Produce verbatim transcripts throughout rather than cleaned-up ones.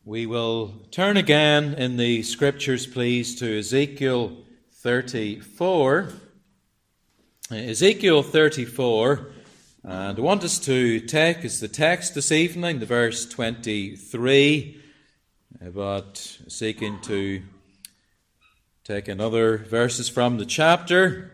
We will turn again in the Scriptures, please, to Ezekiel thirty-four. Ezekiel thirty-four, and I want us to take as the text this evening, the verse twenty-three, but seeking to take another verses from the chapter.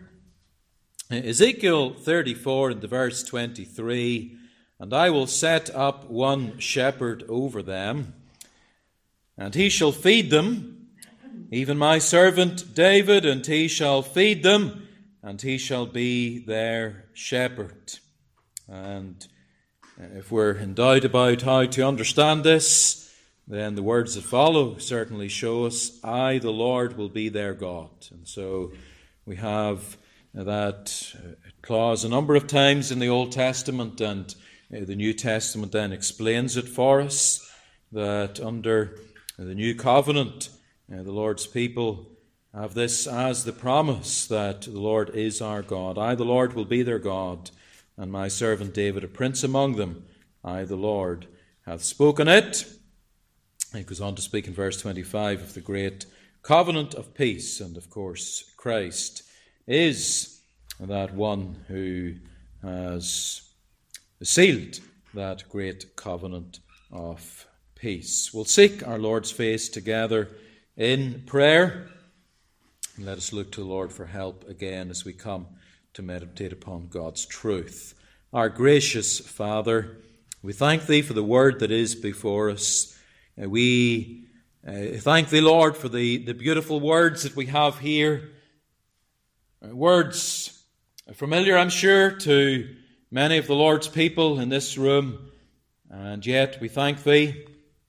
Ezekiel thirty-four and the verse twenty-three, and I will set up one shepherd over them, and he shall feed them, even my servant David, and he shall feed them, and he shall be their shepherd. And if we're in doubt about how to understand this, then the words that follow certainly show us, I, the Lord, will be their God. And so we have that clause a number of times in the Old Testament, and the New Testament then explains it for us, that under the new covenant, uh, the Lord's people have this as the promise that the Lord is our God. I, the Lord, will be their God, and my servant David, a prince among them. I, the Lord, hath spoken it. He goes on to speak in verse twenty-five of the great covenant of peace, and of course Christ is that one who has sealed that great covenant of peace. We'll seek our Lord's face together in prayer, and let us look to the Lord for help again as we come to meditate upon God's truth. Our gracious Father, we thank Thee for the word that is before us. Uh, we uh, thank Thee, Lord, for the, the beautiful words that we have here. Uh, words familiar, I'm sure, to many of the Lord's people in this room, and yet we thank Thee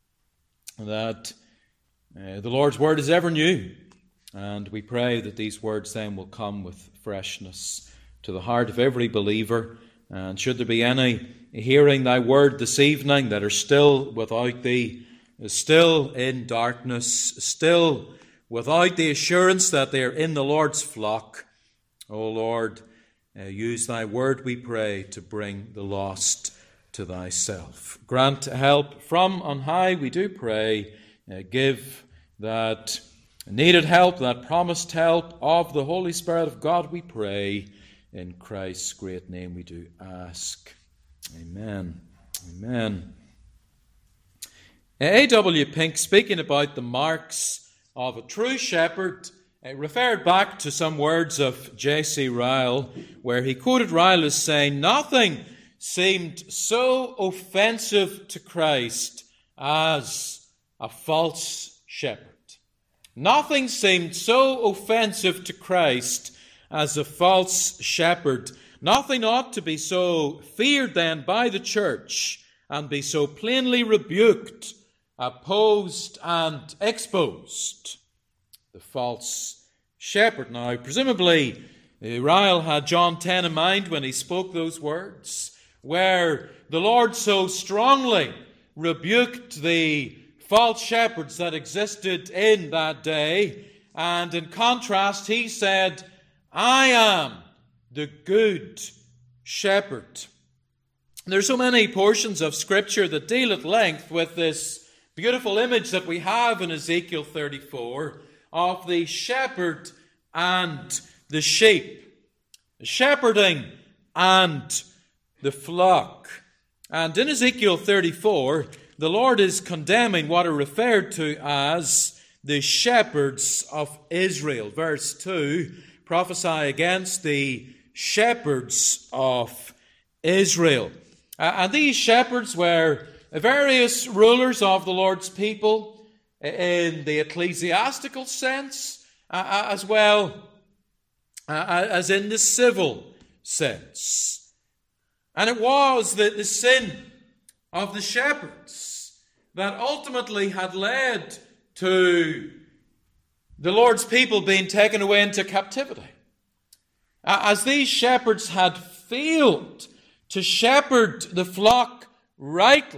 that uh, the Lord's word is ever new, and we pray that these words then will come with freshness to the heart of every believer. And should there be any hearing Thy word this evening that are still without Thee, still in darkness, still without the assurance that they are in the Lord's flock, O Lord, uh, use Thy word, we pray, to bring the lost to Thyself. Grant help from on high, we do pray. Uh, give that needed help, that promised help of the Holy Spirit of God, we pray. In Christ's great name we do ask. Amen. Amen. A W Pink, speaking about the marks of a true shepherd, uh, referred back to some words of J C Ryle, where he quoted Ryle as saying, nothing seemed so offensive to Christ as a false shepherd. Nothing seemed so offensive to Christ as a false shepherd. Nothing ought to be so feared then by the church and be so plainly rebuked, opposed and exposed. The false shepherd. Now, presumably, Ryle had John ten in mind when he spoke those words, where the Lord so strongly rebuked the false shepherds that existed in that day. And in contrast, he said, I am the good shepherd. There's so many portions of Scripture that deal at length with this beautiful image that we have in Ezekiel thirty-four of the shepherd and the sheep. The shepherding and the flock. And in Ezekiel thirty-four, the Lord is condemning what are referred to as the shepherds of Israel. Verse two, prophesy against the shepherds of Israel. Uh, and these shepherds were various rulers of the Lord's people in the ecclesiastical sense, uh, as well uh, as in the civil sense. And it was the, the sin of the shepherds that ultimately had led to the Lord's people being taken away into captivity. As these shepherds had failed to shepherd the flock rightly,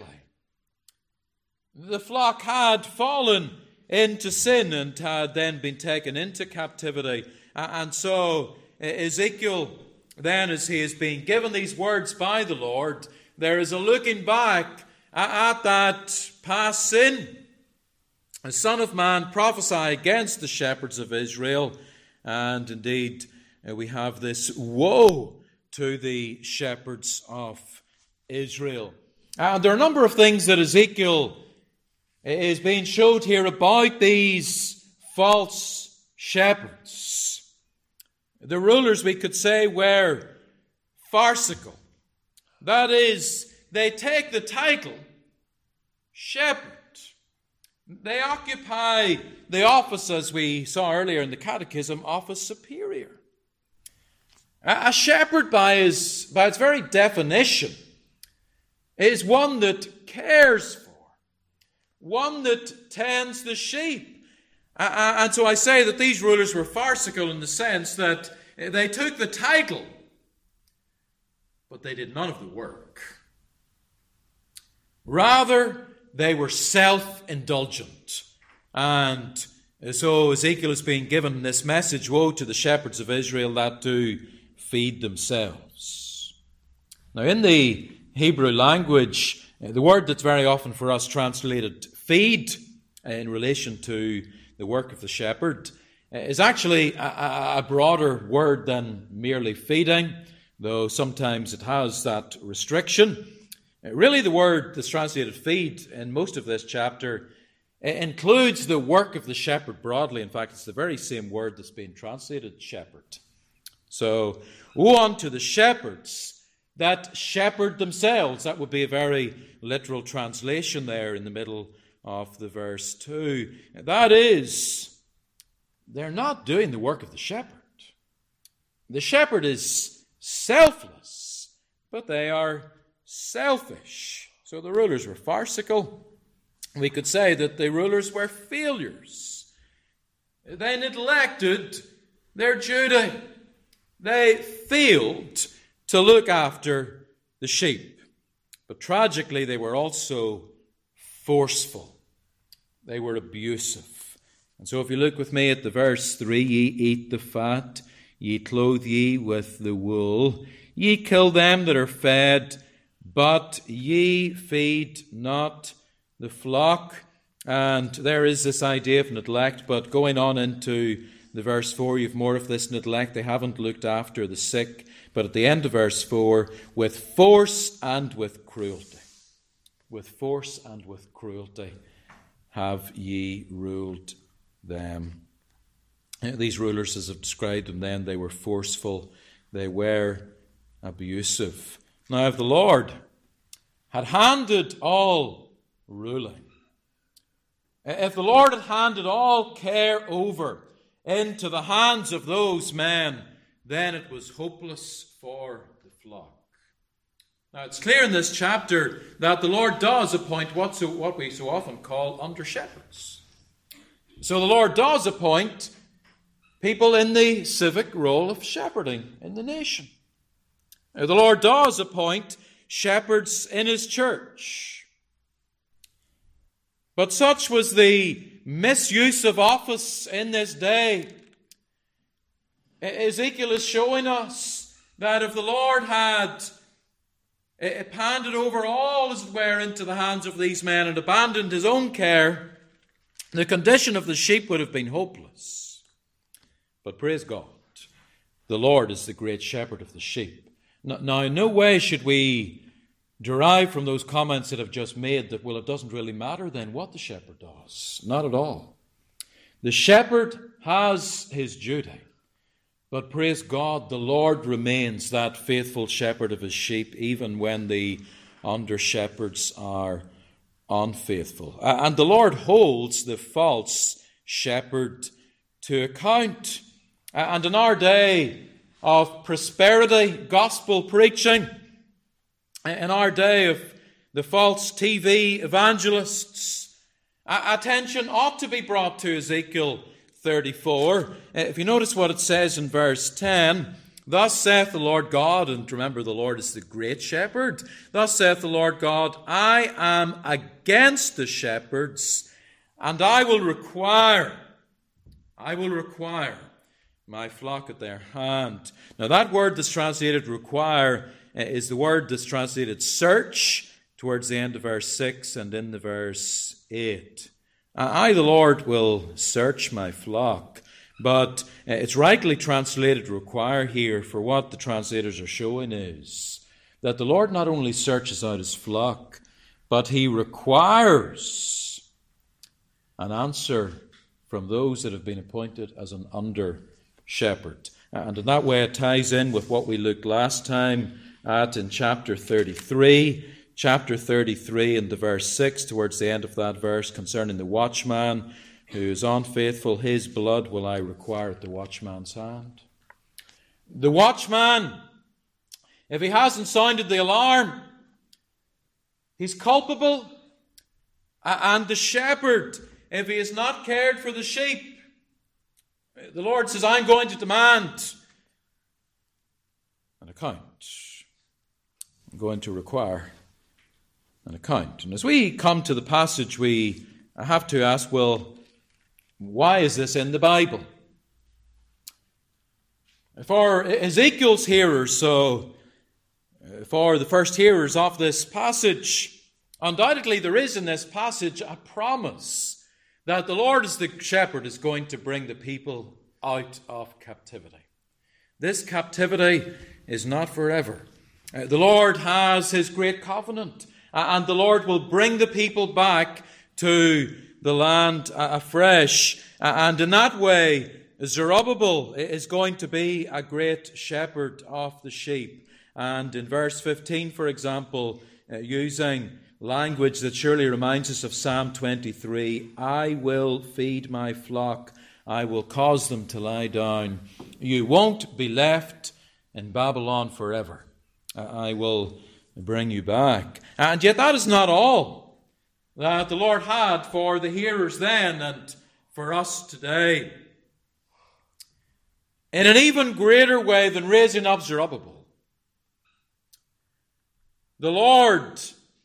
the flock had fallen into sin and had then been taken into captivity. And so Ezekiel, then, as he is being given these words by the Lord, there is a looking back at that past sin a Son of Man, prophesy against the shepherds of Israel. And indeed, uh, we have this woe to the shepherds of Israel. And there are a number of things that Ezekiel is being showed here about these false shepherds. The rulers, we could say, were farcical. That is, they take the title shepherd. They occupy the office, as we saw earlier in the Catechism, office superior. A shepherd, by, his, by its very definition, is one that cares for, one that tends the sheep. And so I say that these rulers were farcical in the sense that they took the title, but they did none of the work. Rather, they were self-indulgent. And so Ezekiel is being given this message, woe to the shepherds of Israel that do feed themselves. Now, in the Hebrew language, the word that's very often for us translated feed in relation to the work of the shepherd is actually a, a broader word than merely feeding, though sometimes it has that restriction. Really, the word that's translated feed in most of this chapter includes the work of the shepherd broadly. In fact, it's the very same word that's being translated shepherd. So, woe unto the shepherds that shepherd themselves. That would be a very literal translation there in the middle of the verse two. That is, they're not doing the work of the shepherd. The shepherd is selfless, but they are selfish. So the rulers were farcical. We could say that the rulers were failures. They neglected their duty. They failed to look after the sheep. But tragically, they were also forceful. They were abusive. And so if you look with me at the verse three, ye eat the fat, ye clothe ye with the wool, ye kill them that are fed, but ye feed not the flock. And there is this idea of neglect, but going on into the verse four, you've more of this neglect. They haven't looked after the sick. But at the end of verse four, with force and with cruelty. With force and with cruelty have ye ruled them. These rulers, as I've described them then, they were forceful. They were abusive. Now, if the Lord had handed all ruling, if the Lord had handed all care over into the hands of those men, then it was hopeless for the flock. Now, it's clear in this chapter that the Lord does appoint what, so, what we so often call under-shepherds. So the Lord does appoint people in the civic role of shepherding in the nation. Now, the Lord does appoint shepherds in his church. But such was the misuse of office in this day. Ezekiel is showing us that if the Lord had handed over all, as it were, into the hands of these men and abandoned his own care, the condition of the sheep would have been hopeless. But praise God, the Lord is the great shepherd of the sheep. Now, in no way should we derive from those comments that I've just made that, well, it doesn't really matter then what the shepherd does. Not at all. The shepherd has his duty. But praise God, the Lord remains that faithful shepherd of his sheep, even when the under-shepherds are unfaithful. And the Lord holds the false shepherd to account. And in our day of prosperity, gospel preaching, in our day of the false T V evangelists, attention ought to be brought to Ezekiel thirty-four. If you notice what it says in verse ten, thus saith the Lord God, and remember the Lord is the great shepherd, thus saith the Lord God, I am against the shepherds, and I will require, I will require my flock at their hand. Now that word that's translated require is the word that's translated search towards the end of verse six and in the verse eight. I, the Lord, will search my flock. But it's rightly translated require here, for what the translators are showing is that the Lord not only searches out his flock, but he requires an answer from those that have been appointed as an under-shepherd. And in that way it ties in with what we looked last time at in chapter thirty-three. Chapter thirty-three and the verse six, towards the end of that verse, concerning the watchman who is unfaithful, his blood will I require at the watchman's hand. The watchman, if he hasn't sounded the alarm, he's culpable. And the shepherd, if he has not cared for the sheep, the Lord says, I'm going to demand an account. I'm going to require an account. And as we come to the passage, we have to ask, well, why is this in the Bible? For Ezekiel's hearers, so for the first hearers of this passage, undoubtedly there is in this passage a promise that the Lord as the shepherd is going to bring the people out of captivity. This captivity is not forever. The Lord has his great covenant, and the Lord will bring the people back to the land afresh. And in that way, Zerubbabel is going to be a great shepherd of the sheep. And in verse fifteen, for example, uh, using language that surely reminds us of Psalm twenty-three, I will feed my flock, I will cause them to lie down. You won't be left in Babylon forever. I will bring you back. And yet that is not all that the Lord had for the hearers then and for us today. In an even greater way than raising up Zerubbabel, the Lord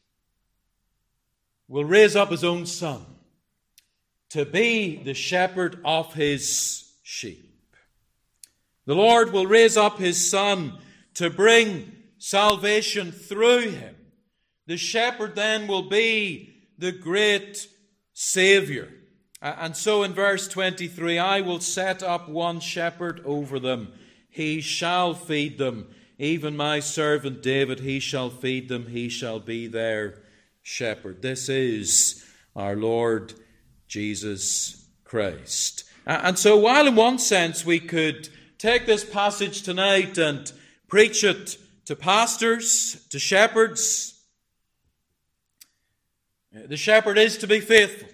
will raise up his own Son to be the shepherd of his sheep. The Lord will raise up his Son to bring salvation through him. The shepherd then will be the great Saviour. And so in verse twenty-three, I will set up one shepherd over them. He shall feed them. Even my servant David, he shall feed them. He shall be their shepherd. This is our Lord Jesus Christ. And so while in one sense we could take this passage tonight and preach it to pastors, to shepherds, the shepherd is to be faithful.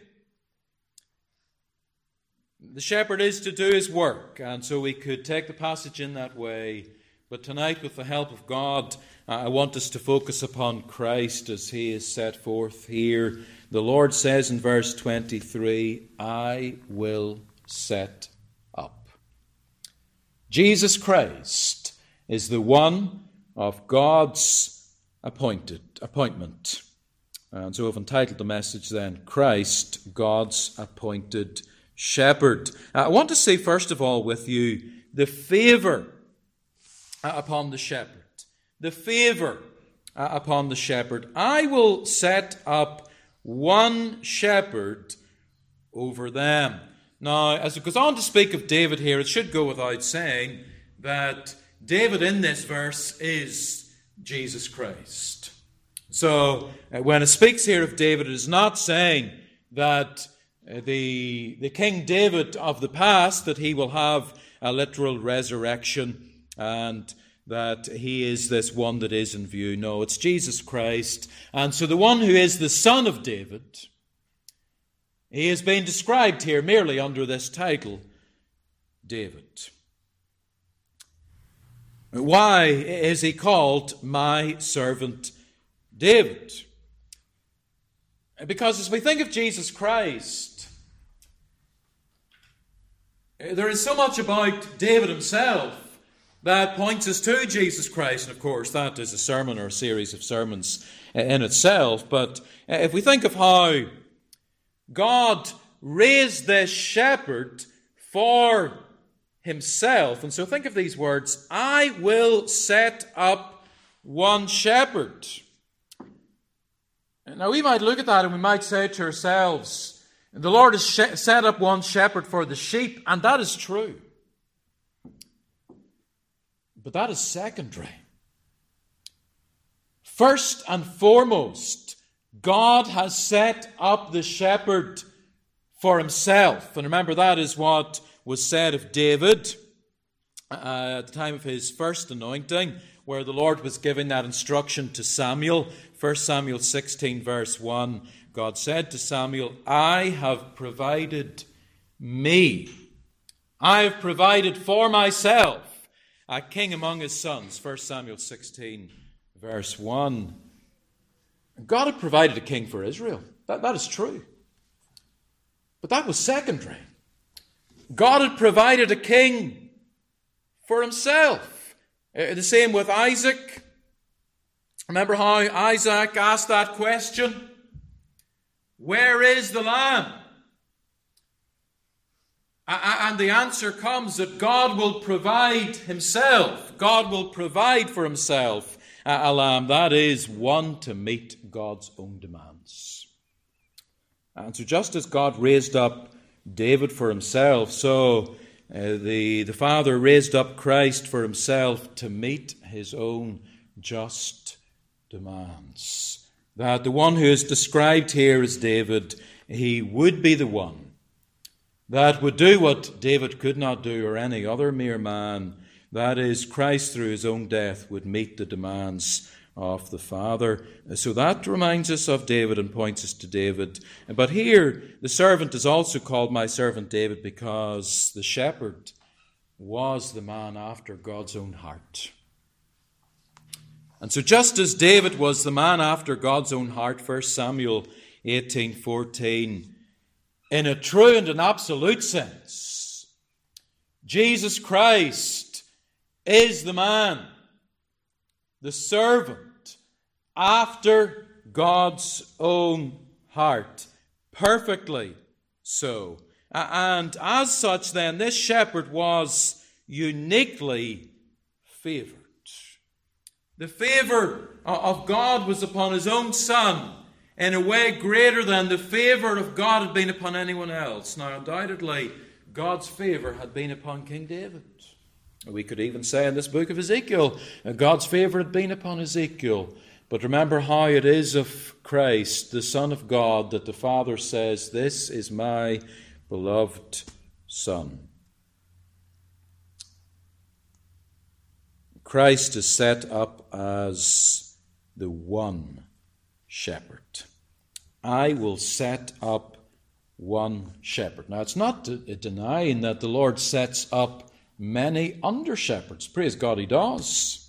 The shepherd is to do his work, and so we could take the passage in that way. But tonight, with the help of God, I want us to focus upon Christ as he is set forth here. The Lord says in verse twenty-three, I will set up. Jesus Christ is the one of God's appointed appointment. And so I've entitled the message then, Christ, God's appointed shepherd. I want to say first of all with you the favour upon the shepherd. The favour upon the shepherd. I will set up one shepherd over them. Now, as it goes on to speak of David here, it should go without saying that David in this verse is Jesus Christ. So, when it speaks here of David, it is not saying that the, the King David of the past, that he will have a literal resurrection and that he is this one that is in view. No, it's Jesus Christ. And so the one who is the son of David, he has been described here merely under this title, David. Why is he called my servant David? Because as we think of Jesus Christ, there is so much about David himself that points us to Jesus Christ. And of course, that is a sermon or a series of sermons in itself. But if we think of how God raised this shepherd for himself, and so think of these words, I will set up one shepherd. Now we might look at that and we might say to ourselves, The Lord has sh- set up one shepherd for the sheep, and that is true. But that is secondary. First and foremost, God has set up the shepherd for himself. And remember, that is what was said of David uh, at the time of his first anointing, where the Lord was giving that instruction to Samuel. First Samuel sixteen, verse one, God said to Samuel, I have provided me. I have provided for myself a king among his sons. First Samuel sixteen, verse one. God had provided a king for Israel. That, that is true. But that was secondary. God had provided a king for himself. Uh, the same with Isaac. Remember how Isaac asked that question? Where is the lamb? And the answer comes that God will provide himself. God will provide for himself a lamb. That is one to meet God's own demands. And so just as God raised up David for himself, so uh, the, the Father raised up Christ for himself to meet his own just demands. That the one who is described here as David, he would be the one that would do what David could not do, or any other mere man. That is, Christ through his own death would meet the demands of the Father. So that reminds us of David and points us to David. But here, the servant is also called my servant David because the shepherd was the man after God's own heart. And so just as David was the man after God's own heart, First Samuel eighteen fourteen, in a true and an absolute sense, Jesus Christ is the man, the servant, after God's own heart. Perfectly so. And as such, then, this shepherd was uniquely favored. The favor of God was upon his own Son in a way greater than the favor of God had been upon anyone else. Now, undoubtedly, God's favor had been upon King David. We could even say in this book of Ezekiel, God's favor had been upon Ezekiel. But remember how it is of Christ, the Son of God, that the Father says, this is my beloved Son. Christ is set up as the one shepherd. I will set up one shepherd. Now, it's not denying that the Lord sets up many under-shepherds. Praise God, he does.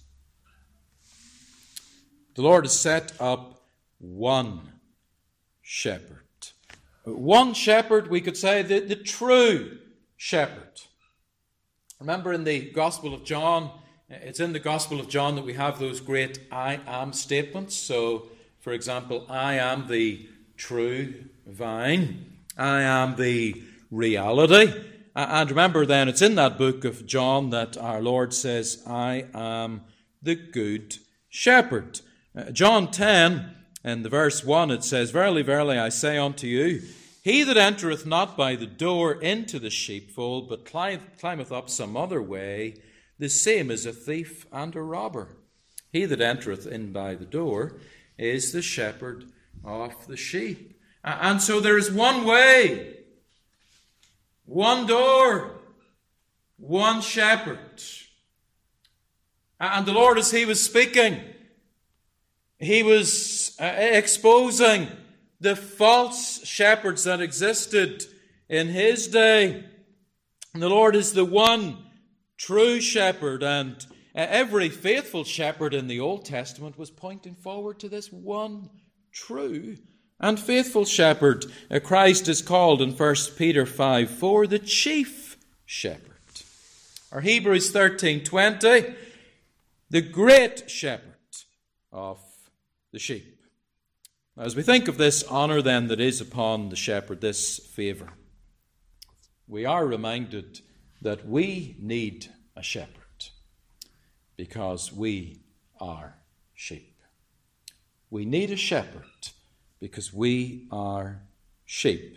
The Lord has set up one shepherd. One shepherd, we could say, the, the true shepherd. Remember in the Gospel of John, it's in the Gospel of John that we have those great I am statements. So, for example, I am the true vine. I am the reality. And remember then, it's in that book of John that our Lord says, I am the good shepherd. Uh, John ten, in the verse one, it says, Verily, verily, I say unto you, he that entereth not by the door into the sheepfold, but climbeth up some other way, the same is a thief and a robber. He that entereth in by the door is the shepherd of the sheep. And so there is one way, one door, one shepherd. And the Lord, as he was speaking, he was exposing the false shepherds that existed in his day. And the Lord is the one true shepherd, and every faithful shepherd in the Old Testament was pointing forward to this one true and faithful shepherd. Christ is called in First Peter five four the chief shepherd. Or Hebrews thirteen twenty, the great shepherd of the sheep. Now, as we think of this honour then that is upon the shepherd, this favour, we are reminded that we need a shepherd because we are sheep. We need a shepherd because we are sheep.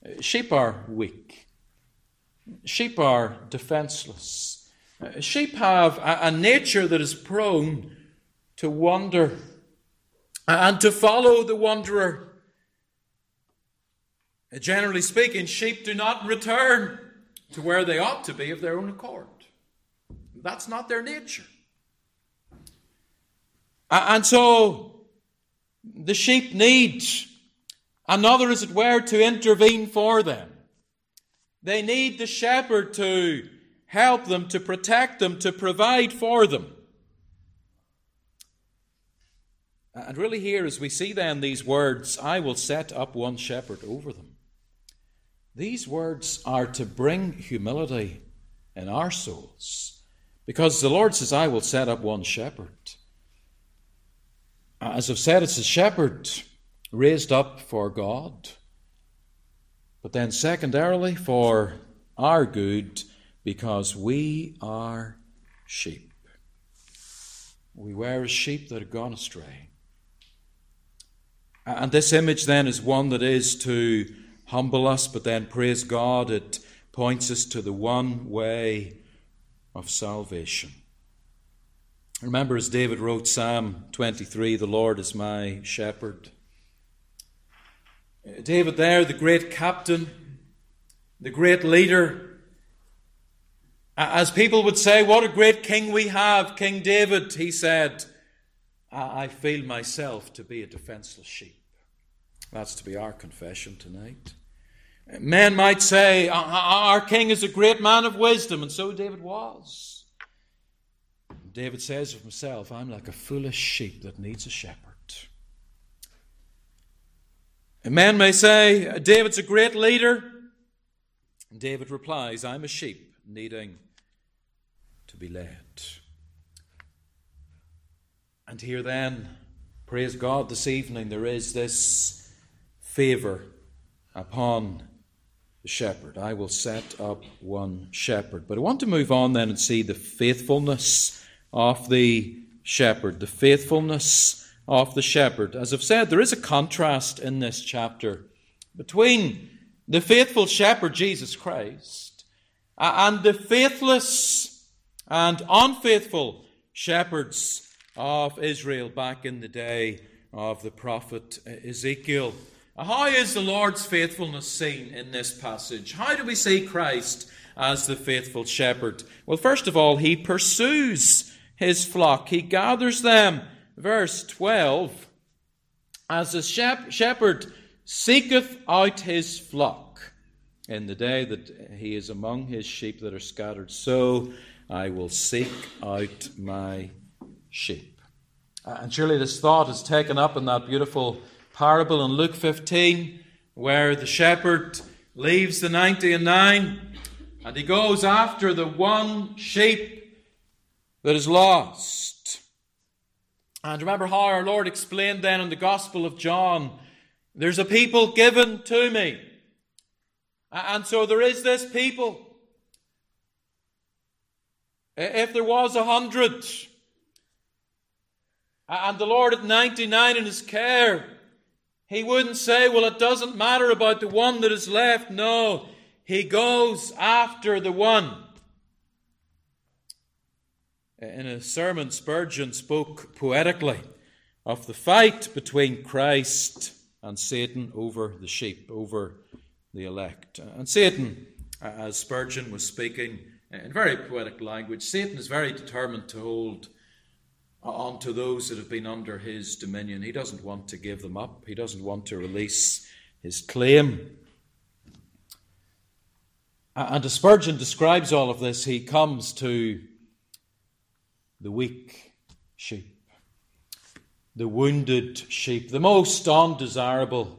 Sheep are weak. Sheep are defenseless. Sheep have a, a nature that is prone to wander and to follow the wanderer. Generally speaking, sheep do not return to where they ought to be of their own accord. That's not their nature. And so the sheep need another, as it were, to intervene for them. They need the shepherd to help them, to protect them, to provide for them. And really here, as we see then these words, I will set up one shepherd over them. These words are to bring humility in our souls. Because the Lord says, I will set up one shepherd. As I've said, it's a shepherd raised up for God. But then secondarily for our good, because we are sheep. We were as sheep that had gone astray. And this image then is one that is to humble us, but then, praise God, it points us to the one way of salvation. Remember, as David wrote Psalm twenty-three, the Lord is my shepherd. David there, the great captain, the great leader. As people would say, what a great king we have, King David, he said, I feel myself to be a defenseless sheep. That's to be our confession tonight. Men might say, our king is a great man of wisdom, and so David was. David says of himself, I'm like a foolish sheep that needs a shepherd. And men may say, David's a great leader. And David replies, I'm a sheep needing to be led. And here then, praise God, this evening there is this favour upon the shepherd. I will set up one shepherd. But I want to move on then and see the faithfulness of the shepherd. The faithfulness of the shepherd. As I've said, there is a contrast in this chapter between the faithful shepherd, Jesus Christ, and the faithless and unfaithful shepherds of Israel back in the day of the prophet Ezekiel. How is the Lord's faithfulness seen in this passage? How do we see Christ as the faithful shepherd? Well, first of all, he pursues his flock. He gathers them. Verse twelve, as a shepherd seeketh out his flock in the day that he is among his sheep that are scattered, so I will seek out my sheep. And surely this thought is taken up in that beautiful parable in Luke fifteen, where the shepherd leaves the ninety and nine and he goes after the one sheep that is lost. And remember how our Lord explained then in the Gospel of John, there's a people given to me. And so there is this people. If there was a hundred, and the Lord had ninety-nine in his care, he wouldn't say, well, it doesn't matter about the one that is left. No, he goes after the one. In a sermon, Spurgeon spoke poetically of the fight between Christ and Satan over the sheep, over the elect. And Satan, as Spurgeon was speaking in very poetic language, Satan is very determined to hold on to those that have been under his dominion. He doesn't want to give them up. He doesn't want to release his claim. And as Spurgeon describes all of this, he comes to the weak sheep, the wounded sheep, the most undesirable.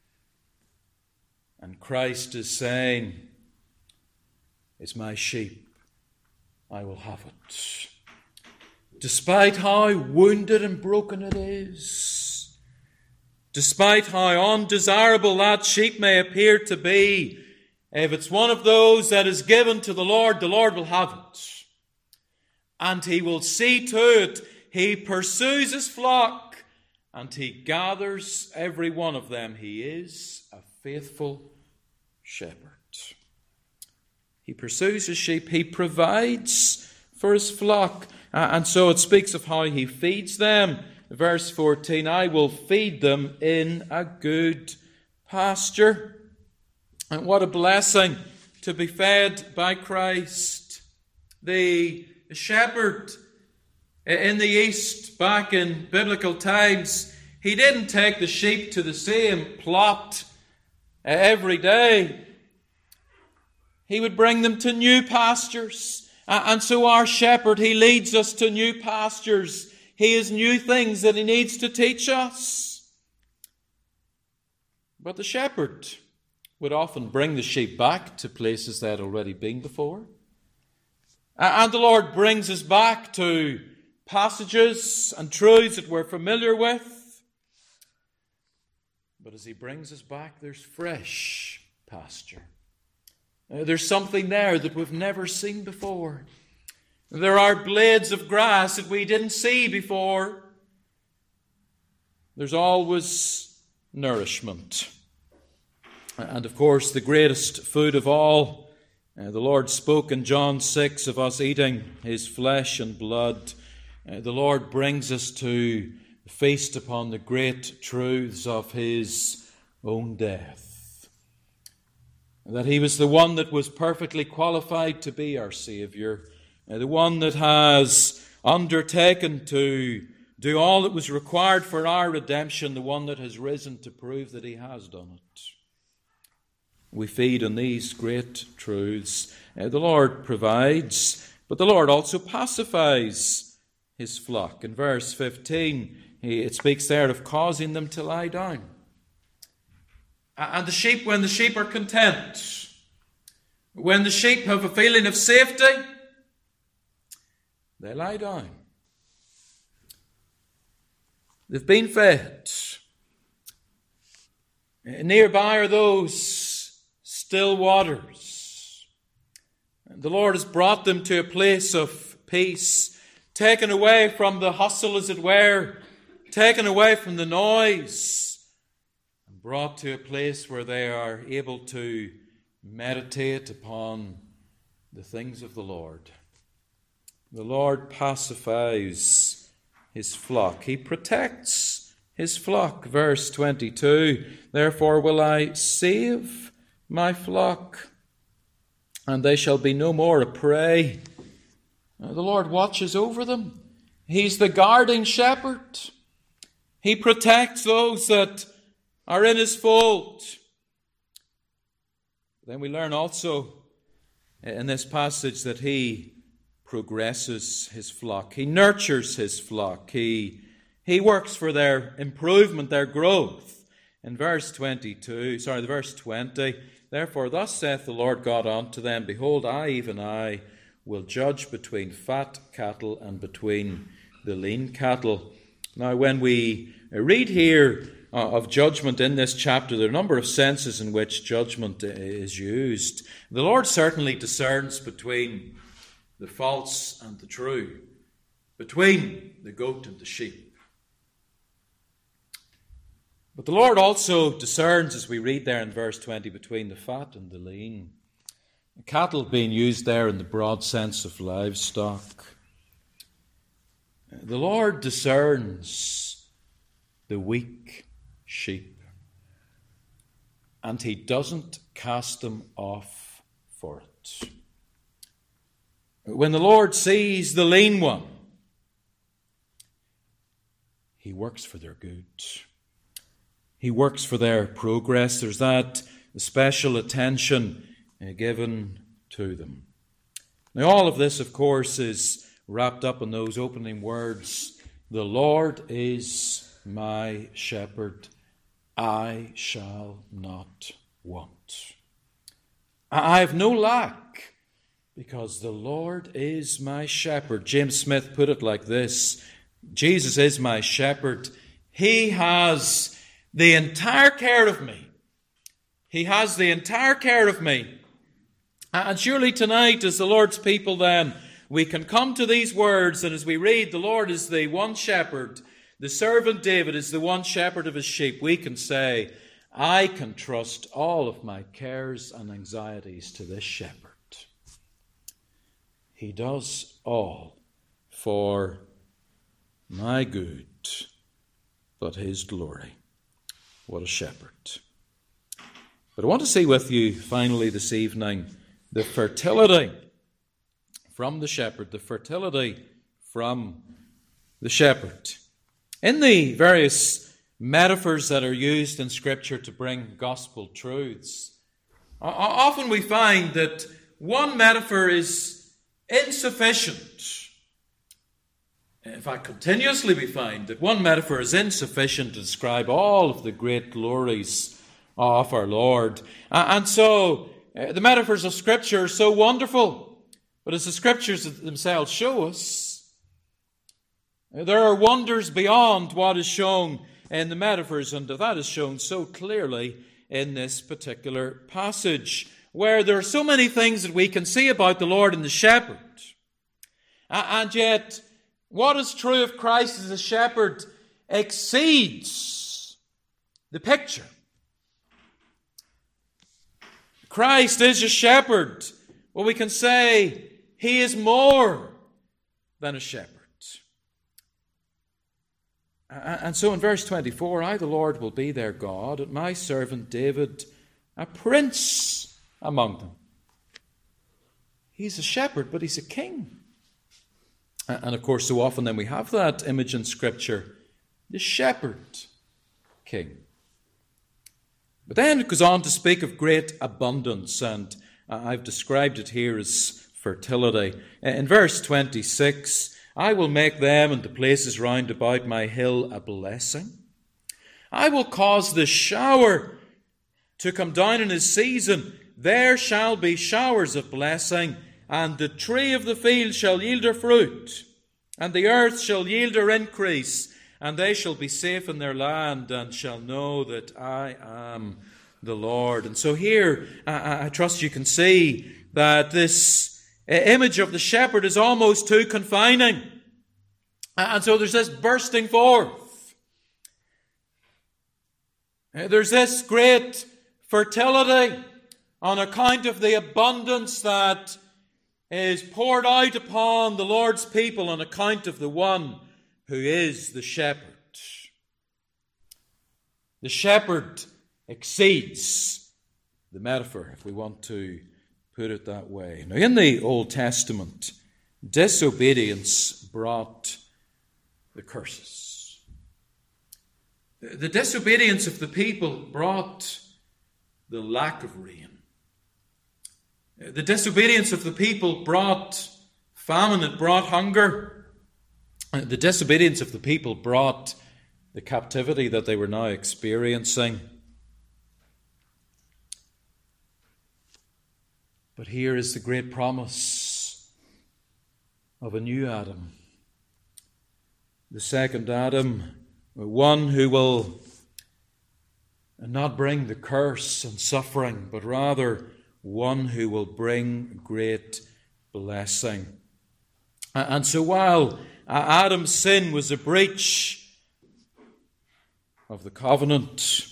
And Christ is saying, it's my sheep, I will have it. Despite how wounded and broken it is, despite how undesirable that sheep may appear to be, if it's one of those that is given to the Lord, the Lord will have it. And he will see to it, he pursues his flock, and he gathers every one of them. He is a faithful shepherd. He pursues his sheep. He provides for his flock. Uh, and so it speaks of how he feeds them. Verse fourteen, I will feed them in a good pasture. And what a blessing to be fed by Christ. The shepherd in the East, back in biblical times, he didn't take the sheep to the same plot every day. He would bring them to new pastures. And so our shepherd, he leads us to new pastures. He has new things that he needs to teach us. But the shepherd would often bring the sheep back to places they had already been before. And the Lord brings us back to passages and truths that we're familiar with. But as he brings us back, there's fresh pasture. Uh, there's something there that we've never seen before. There are blades of grass that we didn't see before. There's always nourishment. And of course, the greatest food of all, uh, the Lord spoke in John six of us eating his flesh and blood. Uh, the Lord brings us to feast upon the great truths of his own death. That he was the one that was perfectly qualified to be our Saviour, uh, the one that has undertaken to do all that was required for our redemption, the one that has risen to prove that he has done it. We feed on these great truths. Uh, the Lord provides, but the Lord also pacifies his flock. In verse fifteen, it speaks there of causing them to lie down. And the sheep, when the sheep are content, when the sheep have a feeling of safety, they lie down. They've been fed. Nearby are those still waters. The Lord has brought them to a place of peace, taken away from the hustle, as it were, taken away from the noise, brought to a place where they are able to meditate upon the things of the Lord. The Lord pacifies his flock. He protects his flock. Verse twenty-two, therefore will I save my flock, and they shall be no more a prey. Now, the Lord watches over them. He's the guarding shepherd. He protects those that are in his fold. Then we learn also in this passage that he progresses his flock. He nurtures his flock. He, he works for their improvement, their growth. In verse twenty-two, sorry, the verse twenty, therefore thus saith the Lord God unto them, behold, I, even I, will judge between fat cattle and between the lean cattle. Now, when we read here of judgment in this chapter, there are a number of senses in which judgment is used. The Lord certainly discerns between the false and the true, between the goat and the sheep. But the Lord also discerns, as we read there in verse twenty, between the fat and the lean. Cattle being used there in the broad sense of livestock. The Lord discerns the weak sheep, and he doesn't cast them off for it. When the Lord sees the lean one, he works for their good. He works for their progress. There's that special attention given to them. Now, all of this, of course, is wrapped up in those opening words, the Lord is my shepherd, I shall not want. I have no lack, because the Lord is my shepherd. James Smith put it like this, Jesus is my shepherd. He has the entire care of me. He has the entire care of me. And surely tonight, as the Lord's people then, we can come to these words, and as we read, the Lord is the one shepherd, the servant David is the one shepherd of his sheep, we can say, I can trust all of my cares and anxieties to this shepherd. He does all for my good, but his glory. What a shepherd. But I want to see with you finally this evening the fertility from the shepherd, the fertility from the shepherd. In the various metaphors that are used in Scripture to bring gospel truths, often we find that one metaphor is insufficient. In fact, continuously we find that one metaphor is insufficient to describe all of the great glories of our Lord. And so, the metaphors of Scripture are so wonderful. But as the Scriptures themselves show us, there are wonders beyond what is shown in the metaphors, and that is shown so clearly in this particular passage, where there are so many things that we can see about the Lord and the shepherd. And yet, what is true of Christ as a shepherd exceeds the picture. Christ is a shepherd. Well, we can say he is more than a shepherd. And so in verse twenty-four, I, the Lord, will be their God, and my servant David, a prince among them. He's a shepherd, but he's a king. And of course, so often then we have that image in Scripture, the shepherd king. But then it goes on to speak of great abundance, and I've described it here as fertility. In verse twenty-six, I will make them and the places round about my hill a blessing. I will cause the shower to come down in his season. There shall be showers of blessing, and the tree of the field shall yield her fruit, and the earth shall yield her increase, and they shall be safe in their land, and shall know that I am the Lord. And so here, I, I trust you can see that this image of the shepherd is almost too confining. And so there's this bursting forth. There's this great fertility on account of the abundance that is poured out upon the Lord's people on account of the one who is the shepherd. The shepherd exceeds the metaphor, if we want to put it that way. Now, in the Old Testament, disobedience brought the curses. The disobedience of the people brought the lack of rain. The disobedience of the people brought famine, it brought hunger. The disobedience of the people brought the captivity that they were now experiencing. But here is the great promise of a new Adam. The second Adam, one who will not bring the curse and suffering, but rather one who will bring great blessing. And so while Adam's sin was a breach of the covenant,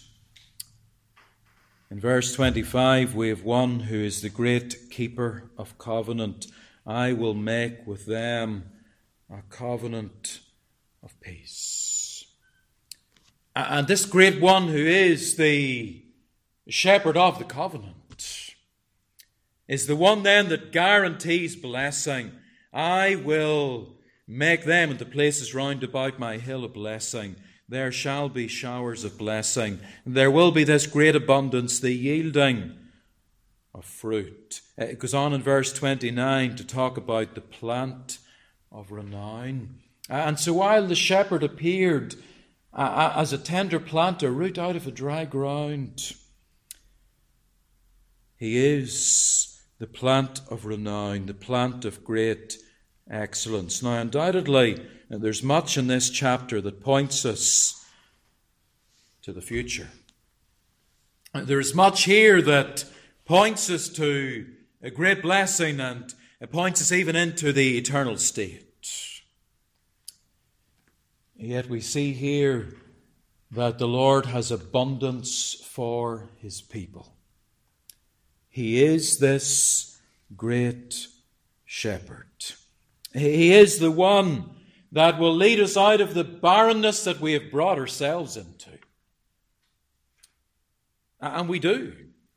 in verse twenty-five we have one who is the great keeper of covenant. I will make with them a covenant of peace. And this great one who is the shepherd of the covenant is the one then that guarantees blessing. I will make them and the places round about my hill a blessing. There shall be showers of blessing. There will be this great abundance, the yielding of fruit. It goes on in verse twenty-nine to talk about the plant of renown. And so while the shepherd appeared as a tender plant, a root out of a dry ground, he is the plant of renown, the plant of great excellence. Now, undoubtedly, there's much in this chapter that points us to the future. There's much here that points us to a great blessing, and it points us even into the eternal state. Yet we see here that the Lord has abundance for his people. He is this great shepherd. He is the one that will lead us out of the barrenness that we have brought ourselves into. And we do.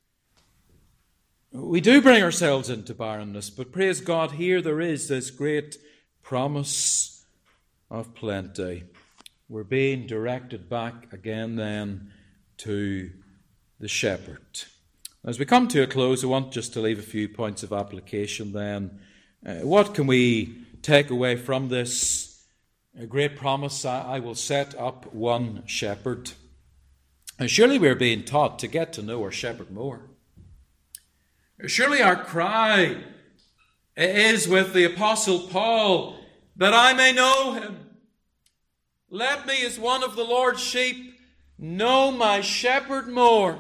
We do bring ourselves into barrenness, but praise God, here there is this great promise of plenty. We're being directed back again then to the shepherd. As we come to a close, I want just to leave a few points of application then. Uh, what can we take away from this a great promise? I, I will set up one shepherd. And surely we're being taught to get to know our shepherd more. Surely our cry is with the Apostle Paul, that I may know him. Let me, as one of the Lord's sheep, know my shepherd more.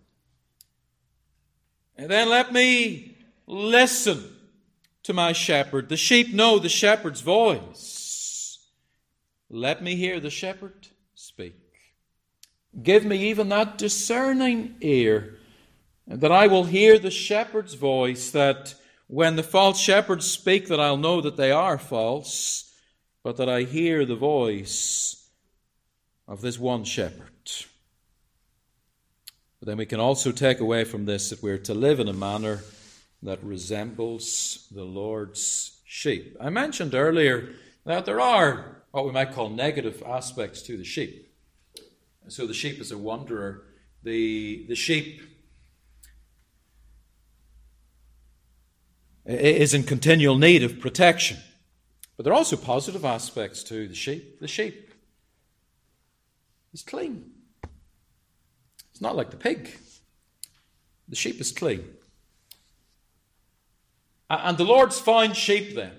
And then let me listen to my shepherd. The sheep know the shepherd's voice. Let me hear the shepherd speak. Give me even that discerning ear, that I will hear the shepherd's voice, that when the false shepherds speak, that I'll know that they are false, but that I hear the voice of this one shepherd. But then we can also take away from this that we're to live in a manner that resembles the Lord's sheep. I mentioned earlier that there are what we might call negative aspects to the sheep. So the sheep is a wanderer. The, the sheep is in continual need of protection. But there are also positive aspects to the sheep. The sheep is clean. It's not like the pig. The sheep is clean. And the Lord's fine sheep then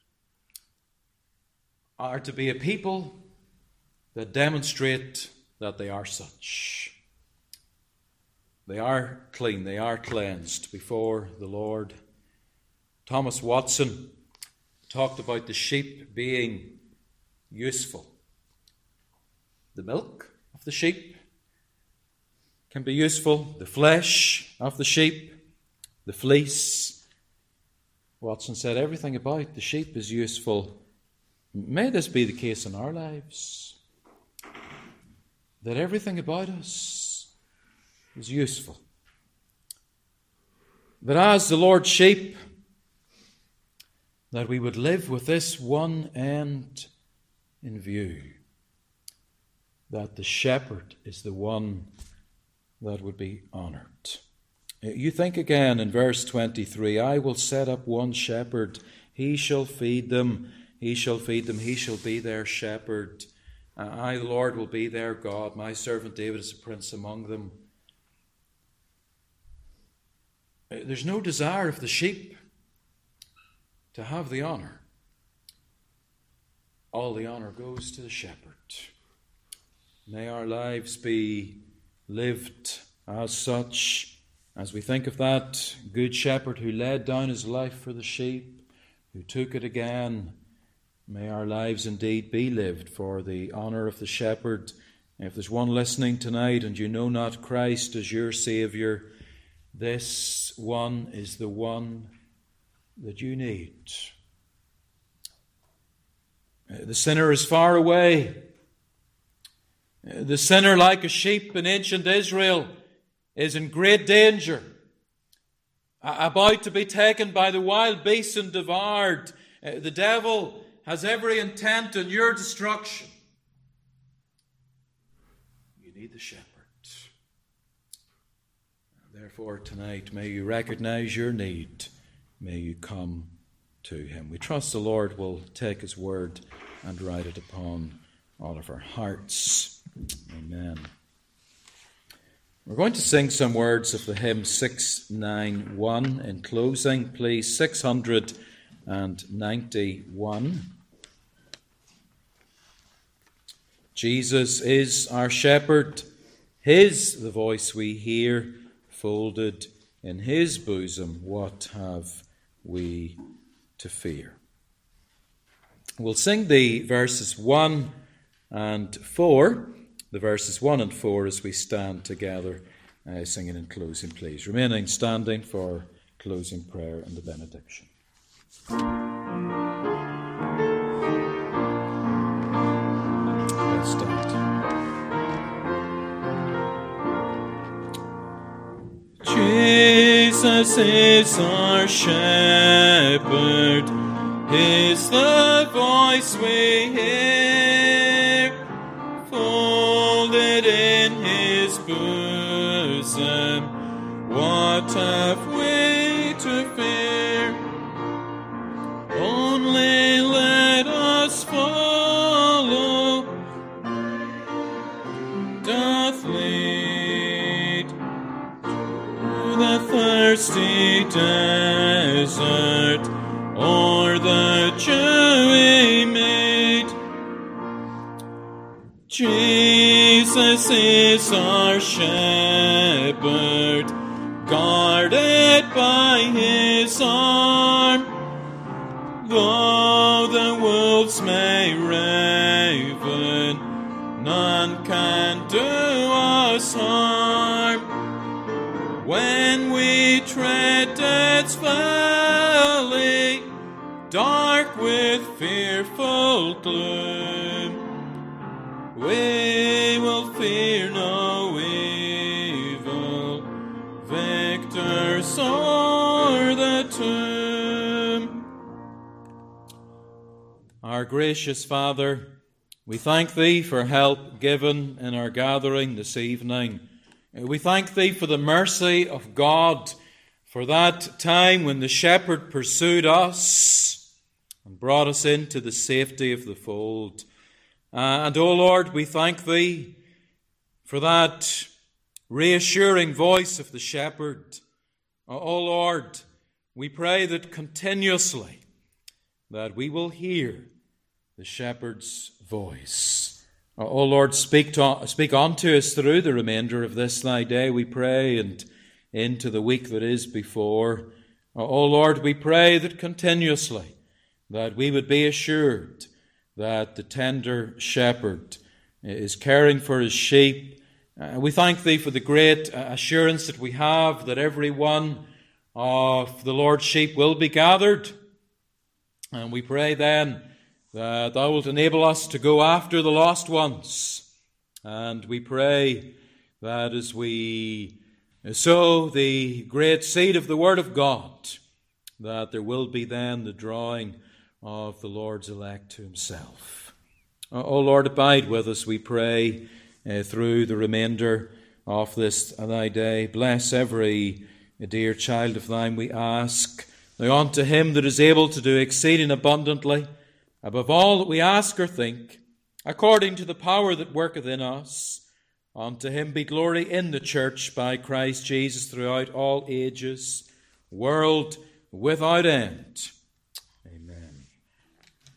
are to be a people that demonstrate that they are such. They are clean, they are cleansed before the Lord. Thomas Watson talked about the sheep being useful. The milk of the sheep can be useful. The flesh of the sheep, the fleece. Watson said everything about the sheep is useful. May this be the case in our lives, that everything about us is useful. That as the Lord's sheep, that we would live with this one end in view, that the shepherd is the one that would be honoured. You think again in verse twenty-three, I will set up one shepherd, he shall feed them, he shall feed them, he shall be their shepherd. I, the Lord, will be their God. My servant David is a prince among them. There's no desire of the sheep to have the honour. All the honour goes to the shepherd. May our lives be lived as such, as we think of that good shepherd who laid down his life for the sheep, who took it again. May our lives indeed be lived for the honour of the shepherd. If there's one listening tonight and you know not Christ as your Saviour, this one is the one that you need. The sinner is far away. The sinner, like a sheep in ancient Israel, is in great danger, about to be taken by the wild beasts and devoured. The devil has every intent on your destruction. You need the shepherd. Therefore, tonight, may you recognize your need. May you come to him. We trust the Lord will take his word and write it upon all of our hearts. Amen. We're going to sing some words of the hymn six ninety-one in closing. Please, six hundred ninety-one. Jesus is our shepherd. His the voice we hear, folded in his bosom. What have we to fear? We'll sing the verses one and four the verses one and four as we stand together, uh, singing in closing, please. Remaining standing for closing prayer and the benediction. Let's stand. Jesus is our shepherd, His the voice we hear, folded in His bosom, what have we to fear? Only let us follow, doth lead to the thirsty desert, o'er the dewy mead. Jesus is our shepherd, guarded by His arm. Though the wolves may raven, none can do us harm. When we tread death's valley, dark with fearful gloom, we will fear no evil, victors o'er the tomb. Our gracious Father, we thank Thee for help given in our gathering this evening. We thank Thee for the mercy of God, for that time when the shepherd pursued us and brought us into the safety of the fold. Uh, and, O Lord, we thank Thee for that reassuring voice of the shepherd. Uh, O Lord, we pray that continuously that we will hear the shepherd's voice. Uh, O Lord, speak, to, speak unto us through the remainder of this Thy day, we pray, and into the week that is before. Uh, O Lord, we pray that continuously that we would be assured that the tender shepherd is caring for his sheep. Uh, we thank Thee for the great assurance that we have that every one of the Lord's sheep will be gathered. And we pray then that Thou wilt enable us to go after the lost ones. And we pray that as we sow the great seed of the Word of God, that there will be then the drawing of the Lord's elect to Himself. O Lord, abide with us, we pray, uh, through the remainder of this Thy day. Bless every dear child of Thine, we ask. Now unto Him that is able to do exceeding abundantly, above all that we ask or think, according to the power that worketh in us, unto Him be glory in the church by Christ Jesus throughout all ages, world without end.